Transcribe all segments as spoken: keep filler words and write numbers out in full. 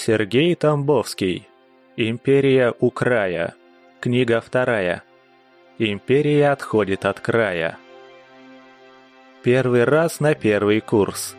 Сергей Тамбовский. Империя у края. Книга вторая. Империя отходит от края. Первый раз на первый курс.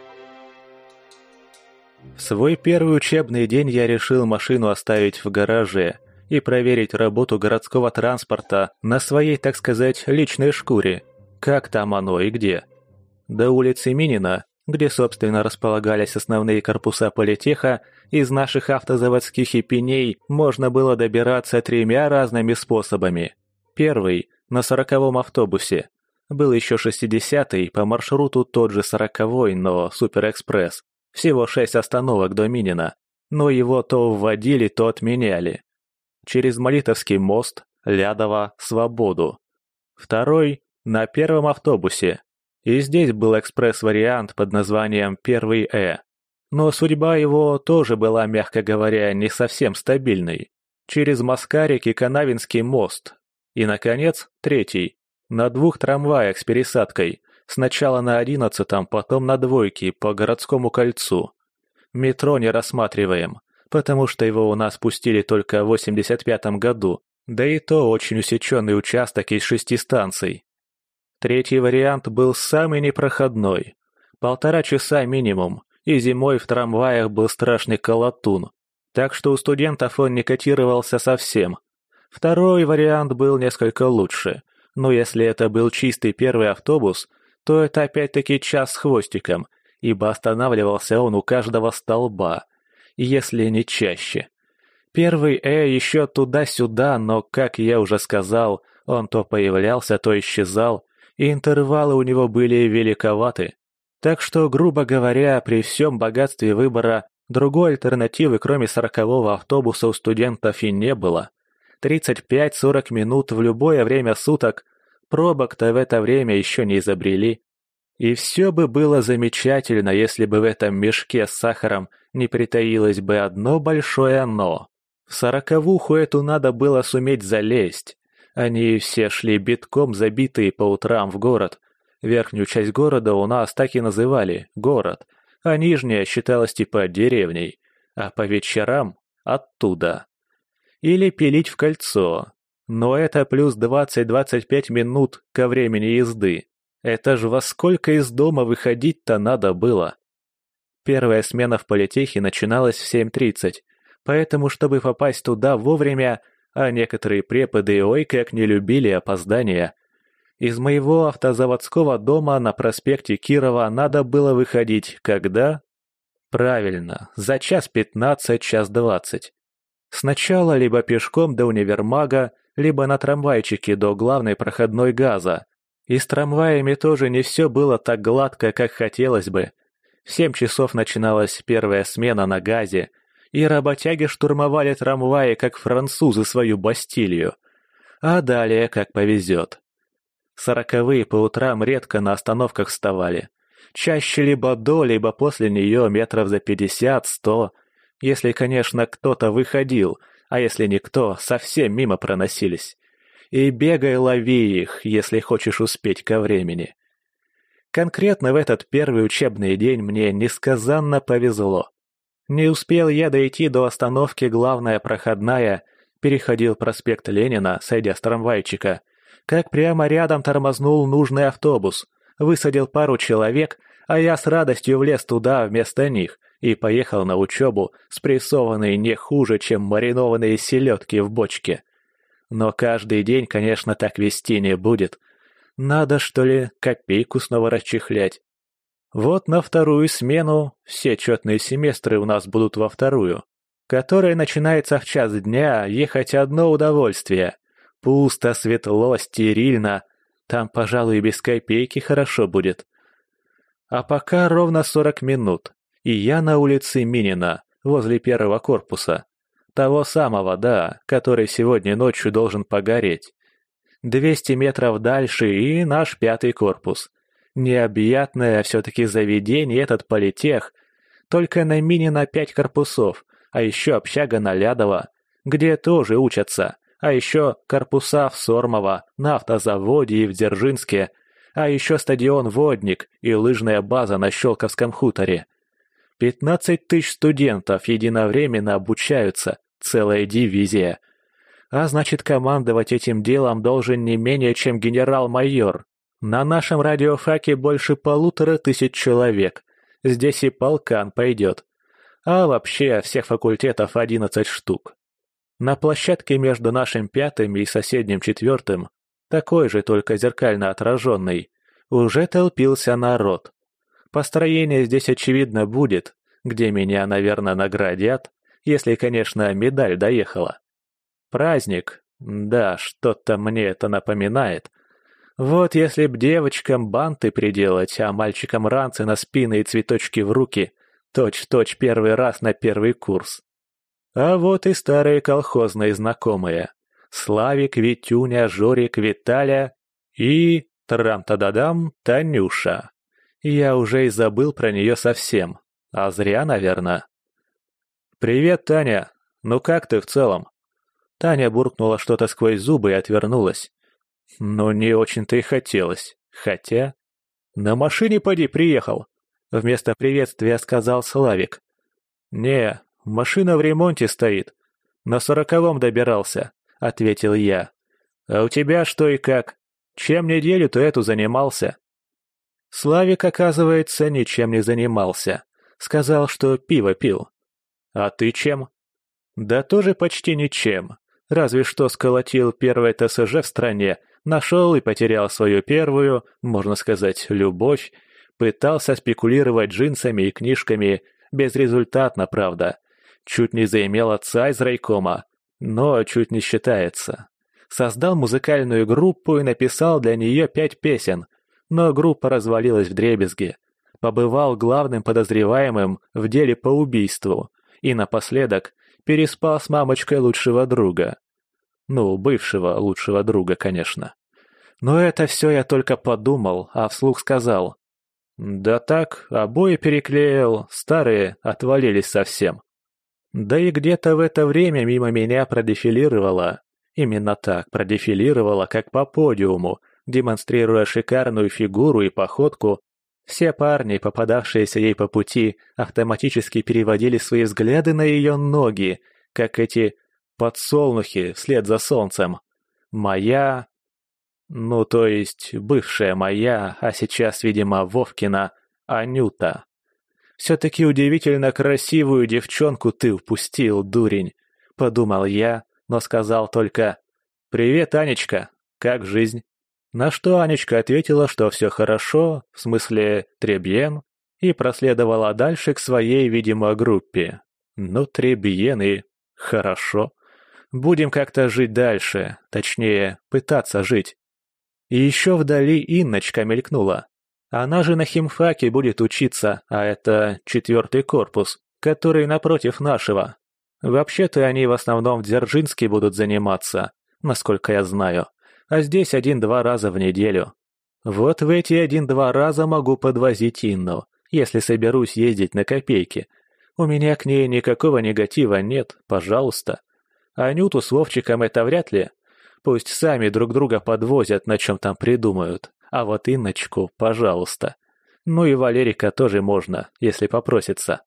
В свой первый учебный день я решил машину оставить в гараже и проверить работу городского транспорта на своей, так сказать, личной шкуре. Как там оно и где. До улицы Минина, где, собственно, располагались основные корпуса политеха, из наших автозаводских епеней можно было добираться тремя разными способами. Первый – на сороковом автобусе. Был еще шестидесятый, по маршруту тот же сороковой, но суперэкспресс. Всего шесть остановок до Минина, но его то вводили, то отменяли. Через Молитовский мост, Лядово, Свободу. Второй – на первом автобусе. И здесь был экспресс-вариант под названием «Первый Э». Но судьба его тоже была, мягко говоря, не совсем стабильной. Через Маскарик и Канавинский мост. И, наконец, третий. На двух трамваях с пересадкой. Сначала на одиннадцатом, потом на двойке по городскому кольцу. Метро не рассматриваем, потому что его у нас пустили только в восемьдесят пятом году, да и то очень усеченный участок из шести станций. Третий вариант был самый непроходной. Полтора часа минимум, и зимой в трамваях был страшный колотун, так что у студентов он не котировался совсем. Второй вариант был несколько лучше, но если это был чистый первый автобус, то это опять-таки час с хвостиком, ибо останавливался он у каждого столба, если не чаще. Первый Э еще туда-сюда, но, как я уже сказал, он то появлялся, то исчезал, и интервалы у него были великоваты. Так что, грубо говоря, при всем богатстве выбора, другой альтернативы, кроме сорокового автобуса, у студентов и не было. тридцать пять-сорок минут в любое время суток. Пробок-то в это время еще не изобрели. И все бы было замечательно, если бы в этом мешке с сахаром не притаилось бы одно большое «но». В сороковуху эту надо было суметь залезть. Они все шли битком забитые по утрам в город. Верхнюю часть города у нас так и называли «город», а нижняя считалась типа деревней, а по вечерам – оттуда. Или пилить в кольцо. Но это плюс двадцать-двадцать пять минут ко времени езды. Это ж во сколько из дома выходить-то надо было? Первая смена в политехе начиналась в семь тридцать, поэтому, чтобы попасть туда вовремя, а некоторые преподы ой как не любили опоздания, из моего автозаводского дома на проспекте Кирова надо было выходить когда? Правильно, за час пятнадцать, час двадцать. Сначала либо пешком до универмага, либо на трамвайчике до главной проходной газа. И с трамваями тоже не все было так гладко, как хотелось бы. В семь часов начиналась первая смена на газе, и работяги штурмовали трамваи, как французы свою Бастилию. А далее как повезет. Сороковые по утрам редко на остановках вставали. Чаще либо до, либо после нее метров за пятьдесят-сто, если, конечно, кто-то выходил, а если никто, совсем мимо проносились. И бегай, лови их, если хочешь успеть ко времени. Конкретно в этот первый учебный день мне несказанно повезло. Не успел я дойти до остановки главная проходная, переходил проспект Ленина, сойдя с трамвайчика, как прямо рядом тормознул нужный автобус, высадил пару человек, а я с радостью влез туда вместо них и поехал на учебу, спрессованный не хуже, чем маринованные селедки в бочке. Но каждый день, конечно, так вести не будет. Надо, что ли, копейку снова расчехлять. Вот на вторую смену, все четные семестры у нас будут во вторую, которая начинается в час дня, ехать одно удовольствие. Пусто, светло, стерильно. Там, пожалуй, и без копейки хорошо будет. А пока ровно сорок минут, и я на улице Минина, возле первого корпуса. Того самого, да, который сегодня ночью должен погореть. Двести метров дальше и наш пятый корпус. Необъятное все-таки заведение этот политех. Только на Минина пять корпусов, а еще общага на Лядово, где тоже учатся, а еще корпуса в Сормово, на автозаводе и в Дзержинске, а еще стадион «Водник» и лыжная база на Щелковском хуторе. Пятнадцать тысяч студентов единовременно обучаются, целая дивизия. А значит, командовать этим делом должен не менее чем генерал-майор. На нашем радиофаке больше полутора тысяч человек. Здесь и полкан пойдет. А вообще всех факультетов одиннадцать штук. На площадке между нашим пятым и соседним четвертым, такой же, только зеркально отраженный, уже толпился народ. Построение здесь очевидно будет, где меня, наверное, наградят, если, конечно, медаль доехала. Праздник, да, что-то мне это напоминает. Вот если б девочкам банты приделать, а мальчикам ранцы на спины и цветочки в руки, точь-в-точь первый раз на первый курс. А вот и старые колхозные знакомые. Славик, Витюня, Жорик, Виталя и... трам-та-да-дам, Танюша. Я уже и забыл про нее совсем. А зря, наверное. «Привет, Таня. Ну как ты в целом?» Таня буркнула что-то сквозь зубы и отвернулась. Ну, не очень-то и хотелось. Хотя... «На машине поди приехал!» Вместо приветствия сказал Славик. «Не, машина в ремонте стоит. На сороковом добирался», — ответил я. «А у тебя что и как? Чем неделю-то эту занимался?» Славик, оказывается, ничем не занимался. Сказал, что пиво пил. «А ты чем?» «Да тоже почти ничем. Разве что сколотил первое ТСЖ в стране, нашел и потерял свою первую, можно сказать, любовь, пытался спекулировать джинсами и книжками, безрезультатно, правда. Чуть не заимел отца из райкома, но чуть не считается. Создал музыкальную группу и написал для нее пять песен, но группа развалилась вдребезги. Побывал главным подозреваемым в деле по убийству и напоследок переспал с мамочкой лучшего друга. Ну, бывшего лучшего друга, конечно. Но это все я только подумал, а вслух сказал. Да так, обои переклеил, старые отвалились совсем. Да и где-то в это время мимо меня продефилировала, именно так, продефилировала, как по подиуму, демонстрируя шикарную фигуру и походку. Все парни, попадавшиеся ей по пути, автоматически переводили свои взгляды на ее ноги, как эти подсолнухи вслед за солнцем. Моя... Ну, то есть, бывшая моя, а сейчас, видимо, Вовкина, Анюта. Все-таки удивительно красивую девчонку ты упустил, дурень, подумал я, но сказал только «Привет, Анечка, как жизнь?» На что Анечка ответила, что все хорошо, в смысле требьен, и проследовала дальше к своей, видимо, группе. Ну, требьен и хорошо. Будем как-то жить дальше, точнее, пытаться жить. И еще вдали Инночка мелькнула. Она же на химфаке будет учиться, а это четвертый корпус, который напротив нашего. Вообще-то они в основном в Дзержинске будут заниматься, насколько я знаю. А здесь один-два раза в неделю. Вот в эти один-два раза могу подвозить Инну, если соберусь ездить на копейки. У меня к ней никакого негатива нет, пожалуйста. Анюту с Вовчиком это вряд ли. Пусть сами друг друга подвозят, на чем там придумают. А вот Инночку, пожалуйста. Ну и Валерика тоже можно, если попросится.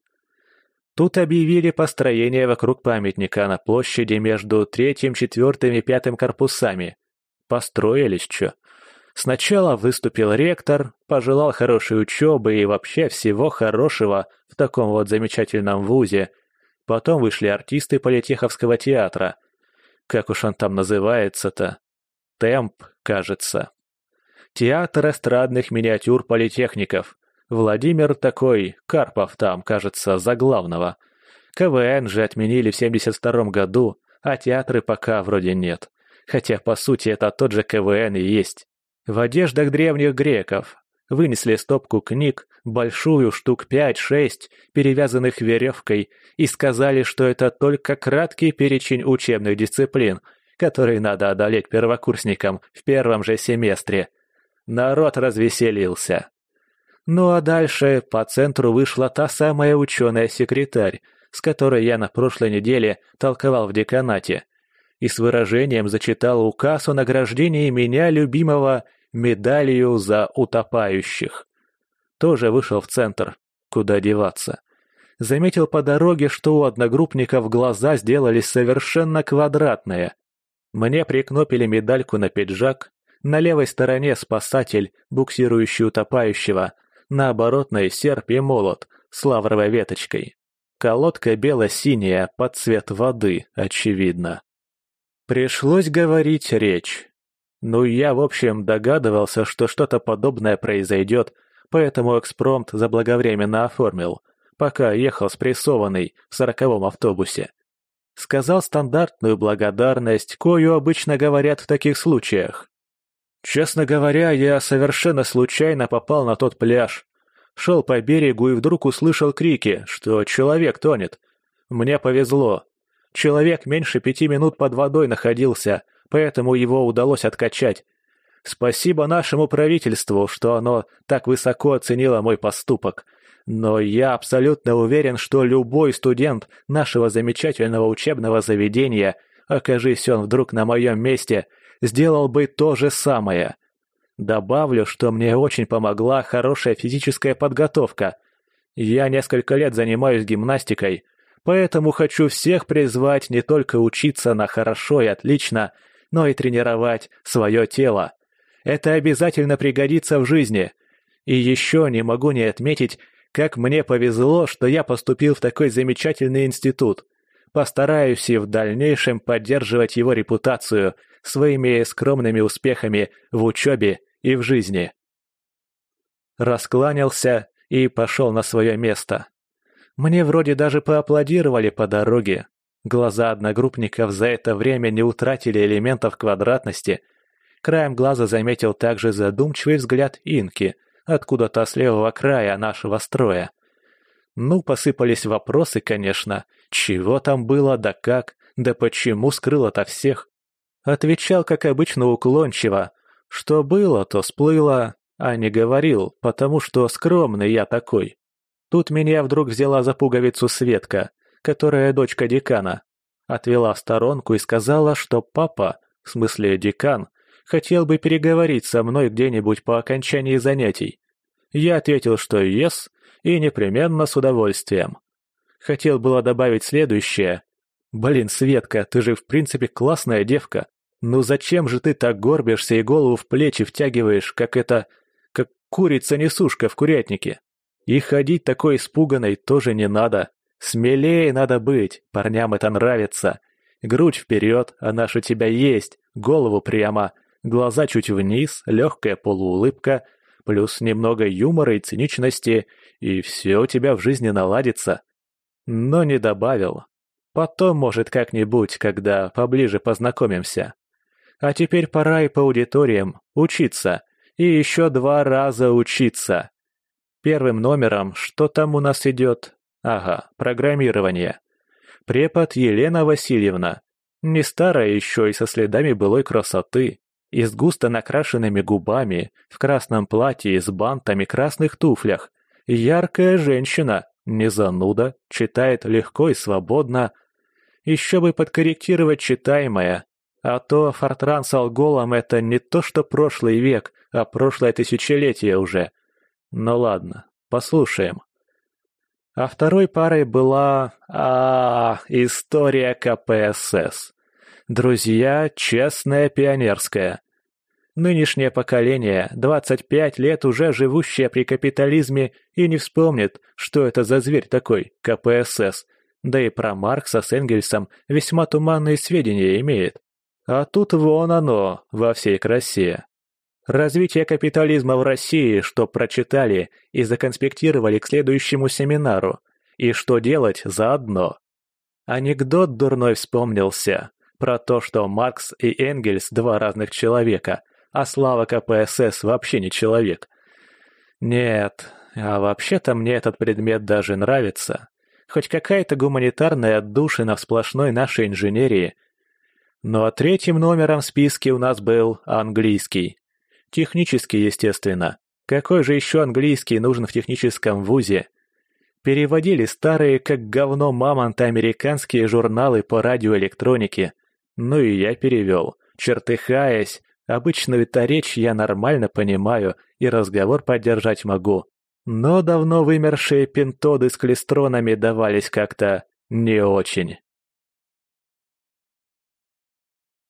Тут объявили построение вокруг памятника на площади между третьим, четвертым и пятым корпусами. Построились, чё. Сначала выступил ректор, пожелал хорошей учебы и вообще всего хорошего в таком вот замечательном вузе. Потом вышли артисты Политеховского театра. Как уж он там называется-то? Темп, кажется. Театр эстрадных миниатюр политехников. Владимир такой, Карпов там, кажется, за главного. КВН же отменили в семьдесят втором году, а театры пока вроде нет. Хотя, по сути, это тот же КВН и есть. В одеждах древних греков. Вынесли стопку книг, большую, штук пять-шесть, перевязанных веревкой, и сказали, что это только краткий перечень учебных дисциплин, которые надо одолеть первокурсникам в первом же семестре. Народ развеселился. Ну а дальше по центру вышла та самая ученая-секретарь, с которой я на прошлой неделе толковал в деканате, и с выражением зачитал указ о награждении меня, любимого, медалью за утопающих. Тоже вышел в центр. Куда деваться? Заметил по дороге, что у одногруппников глаза сделались совершенно квадратные. Мне прикнопили медальку на пиджак, на левой стороне спасатель, буксирующий утопающего, на оборотной серп и молот с лавровой веточкой. Колодка бело-синяя, под цвет воды, очевидно. Пришлось говорить речь. Ну, я, в общем, догадывался, что что-то подобное произойдет, поэтому экспромт заблаговременно оформил, пока ехал спрессованный в сороковом автобусе. Сказал стандартную благодарность, кою обычно говорят в таких случаях. Честно говоря, я совершенно случайно попал на тот пляж. Шел по берегу и вдруг услышал крики, что человек тонет. Мне повезло. Человек меньше пяти минут под водой находился, поэтому его удалось откачать. Спасибо нашему правительству, что оно так высоко оценило мой поступок. Но я абсолютно уверен, что любой студент нашего замечательного учебного заведения, окажись он вдруг на моем месте, сделал бы то же самое. Добавлю, что мне очень помогла хорошая физическая подготовка. Я несколько лет занимаюсь гимнастикой, поэтому хочу всех призвать не только учиться на хорошо и отлично, но и тренировать свое тело. Это обязательно пригодится в жизни. И еще не могу не отметить, как мне повезло, что я поступил в такой замечательный институт. Постараюсь и в дальнейшем поддерживать его репутацию своими скромными успехами в учебе и в жизни. Раскланялся и пошел на свое место. Мне вроде даже поаплодировали по дороге. Глаза одногруппников за это время не утратили элементов квадратности. Краем глаза заметил также задумчивый взгляд Инки, откуда-то с левого края нашего строя. Ну, посыпались вопросы, конечно. Чего там было, да как, да почему скрыл-то всех? Отвечал, как обычно, уклончиво. Что было, то сплыло, а не говорил, потому что скромный я такой. Тут меня вдруг взяла за пуговицу Светка, которая дочка декана. Отвела в сторонку и сказала, что папа, в смысле декан, хотел бы переговорить со мной где-нибудь по окончании занятий. Я ответил, что «ес» и непременно с удовольствием. Хотел было добавить следующее. «Блин, Светка, ты же в принципе классная девка. Ну зачем же ты так горбишься и голову в плечи втягиваешь, как это... как курица-несушка в курятнике? И ходить такой испуганной тоже не надо. Смелее надо быть, парням это нравится. Грудь вперед, она ж у тебя есть, голову прямо, глаза чуть вниз, легкая полуулыбка, плюс немного юмора и циничности, и все у тебя в жизни наладится». Но не добавил. Потом, может, как-нибудь, когда поближе познакомимся. А теперь пора и по аудиториям учиться, и еще два раза учиться. Первым номером, что там у нас идет? Ага, программирование. Препод Елена Васильевна. Не старая еще и со следами былой красоты, и с густо накрашенными губами, в красном платье и с бантами красных туфлях. Яркая женщина, не зануда, читает легко и свободно. Еще бы подкорректировать читаемое. А то Фортран с Алголом — это не то что прошлый век, а прошлое тысячелетие уже. Ну ладно, послушаем. А второй парой была... а, история ка пэ эс эс. Друзья, честная пионерская. Нынешнее поколение, двадцать пять лет уже живущее при капитализме, и не вспомнит, что это за зверь такой, ка пэ эс эс. Да и про Маркса с Энгельсом весьма туманные сведения имеет. А тут вон оно, во всей красе. Развитие капитализма в России, что прочитали и законспектировали к следующему семинару. И что делать заодно. Анекдот дурной вспомнился про то, что Маркс и Энгельс два разных человека, а Слава ка пэ эс эс вообще не человек. Нет, а вообще-то мне этот предмет даже нравится. Хоть какая-то гуманитарная отдушина в сплошной нашей инженерии. Ну а третьим номером в списке у нас был английский. Технический, естественно. Какой же еще английский нужен в техническом вузе? Переводили старые, как говно мамонты, американские журналы по радиоэлектронике. Ну и я перевел, чертыхаясь. Обычную-то речь я нормально понимаю и разговор поддержать могу. Но давно вымершие пентоды с клестронами давались как-то не очень.